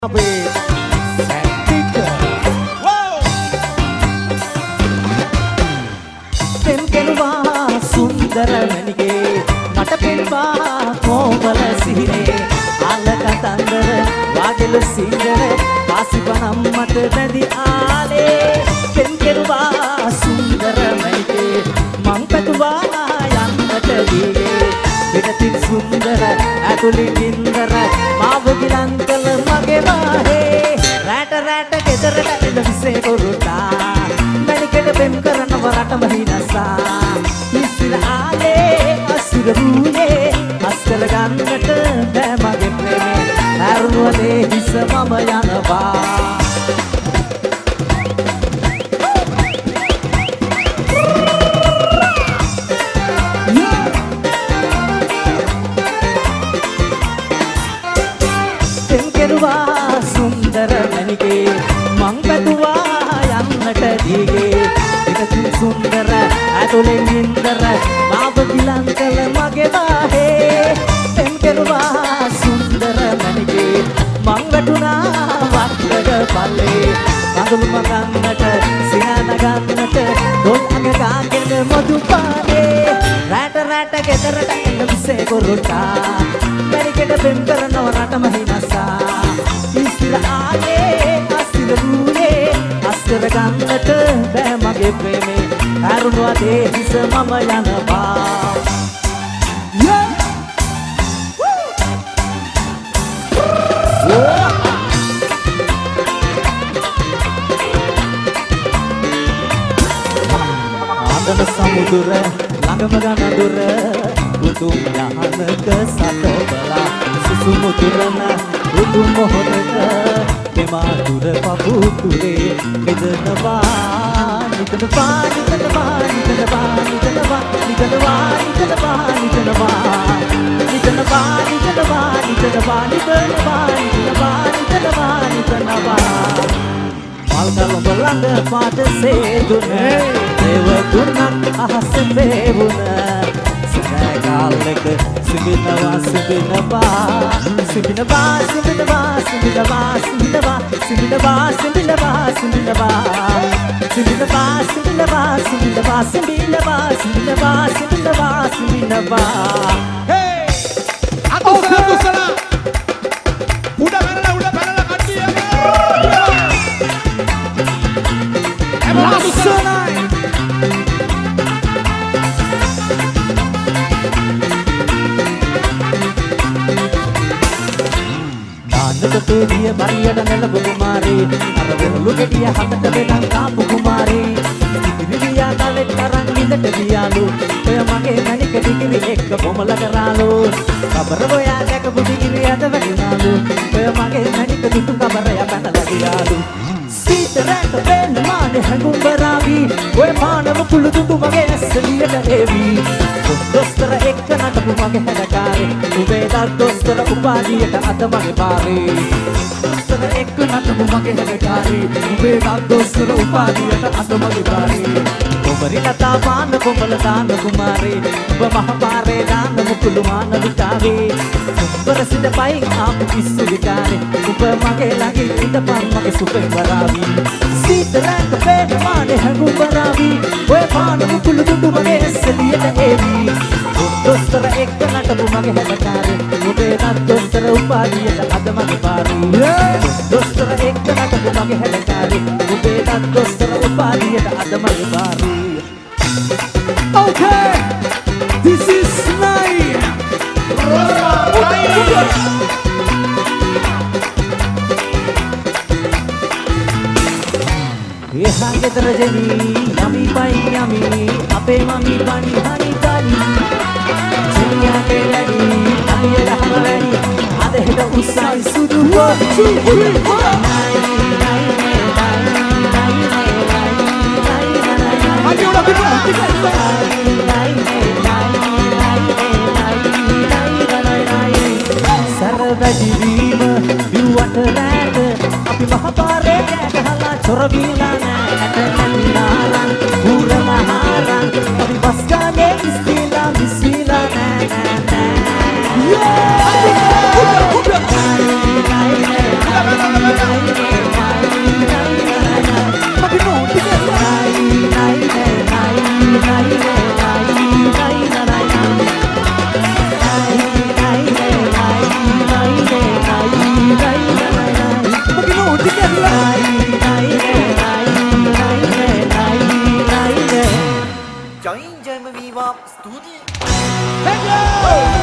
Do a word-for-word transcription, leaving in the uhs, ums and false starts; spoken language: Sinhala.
ಸುಂದರ ನನಗೆ ನಟಪೆಂಬಾ ಕೋಮಲ ಸೀರೆ ಆಲಕ ತಂದರ ವಾಗೆಲು ಸೀರೆ ಕಾಸಿಬನಮ್ಮಟ ನದಿ ಆಲೆ ಪೆಂಕೆರುವ ಸುಂದರ ನನಗೆ ಮಂಕಟುವಾ ಯನ್ನಟ ದೀಗೆ ಬಿಡತಿ ಸುಂದರ ಅತುಲಿ ಕಿಂದರ ಮಾವುಗಿಲಂಕಲ ಮಗೆ ಬಾಹೆ ರಾಟ ರಾಟ ಕೆದರಟ ಎಲವಿಸೆ ಕೊರುಟಾ ಮಣಿಕೆಡ ಬೆಂ ಕರನವ ರಟ ಮಹಿನಸಾ ඉස්සර ආලේ අසුර වූයේ අස්කර ගන්නට බෑ මගේ ප්‍රේමේ අරුණුවනේ හිස මම යනවා එන්කෙරුවා සුන්දර මැනිගේ මං පැතුවා යන්නට දීගේ එකකින් සුන්දර ඇතුලෙන් නින්දර මාව ගිලන්කල මගේ වාහේ එන්කෙරුවා සුන්දර මැනිගේ මං වැටුණා වත්තක පල්ලේ කඳුළු මගන්නට සිනාන ගන්නට දොල් අග ගාගෙන මధు පානේ රැට රැට ගෙදරට එන්න විසේ කොරුටා මැනිකෙට පෙම් කරනව රටම හිනසා ඉස්තිර ආලේ අස්තිර වූයේ අස්කර ගන්නට බෑ මගේ ප්‍රේමේ අරුණුවනේ හිස මම යනවා ආදන සමුදුර ළඟම ගනදුර උතුම් යහනක සතබලා සුසුමුදුරන උතුම් මොහොතක දෙමාතුර පපුතුරේ මෙදනවා නිතනවා නිතනවා නිතනවා නිතනවා නිතනවා නිතනවා නිතනවා නිතනවා නිතනවා නිතනවා නිතනවා නිතනවා මල්කල බලන්න පාට සේදුන දේව දුන්නක් අහස වේවුන සදා කාලෙක සිබිනවා සිබිනවා සිබිනවා සිබිනවා සිබිනවා සිබිනවා සිබිනවා සිබිනවා සිබිනවා සිබිනවා සිබිනවා සිබිනවා සිබිනවා සිබිනවා සිබිනවා සිබිනවා හේ අතුසල අතුසල උඩ පැනලා උඩ පැනලා කට්ටිය එම අතුසලයි නාන්නක පෙරිය බරියට නෙළඹු කුමාරේ අර වෙරළු ගෙඩිය හතට වෙනන් කාපු කුමාරේ ඉරිවියා කලෙත් තරන් ඉඳට ගියාලු ඔය මගේ මණික ඩිගිරි එක්ක බොමල කරාලු කබර ඔයා දැකපු ඩිගිරි අද වැටුණාලු ඔය මගේ මණික දුටු කබරය පැනලා ගියාලු සීතරට වෙන්න මානේ හඟුම් බරාවි ඔය මානව කුළු දුටු මගේ ඇස්සලියට එවි දොස්තර එක්ක නටපු මගේ හැඩකාරේ උඹේ දත් දොස්තර උපාධියට අත මගේ පාරේ දොස්තර එක්ක නටපු මගේ හැඩකාරේ උඹේ දත් දොස්තර උපාධියට අත මගේ පාරේ කොමරි ලතා පාන කොමල දාන කුමාරේ ඔබ මහ පාරේ දාන මුකුළු මාන විතාවේ උඹර සිට පයින් ආපු පිස්සු විකාරේ ඔබ මගේ ළඟින් ඉඳපන් මගේ සුපෙන් වරාවි සීතරට පේන මානේ හඟුම් බරාවි ඔය පාන මුකුළු දුටු මගේ ඇස්සලියට එවි දොස්තර එක්ක නටපු මගේ හැඩකාරේ උඹේ දත් දොස්තර උපාධියට අද මගේ පාරේ දොස්තර එක්ක නටපු මගේ හැඩකාරේ උඹේ දත් දොස්තර උපාධියට අද මගේ පාරේ Okay, this is night. එහා ගෙදර ජෙනි යමි පයි යමි අපේ මමි බණි හනි කලි ජෙනියා කෙලඩි අලිය ගහවලඩි අද හෙට උස්සයි සුදු one two three four සරවැදිවීම බිව්වට රැට අපි මහපාරේ කෑගහලා චොරවීලා නෑ ඇට නැතිලාලන් ඌර මහාරන් අපි බස් ගානේ ඉස්තිලා විස්විලා නෑ නෑ නෑ Thank you.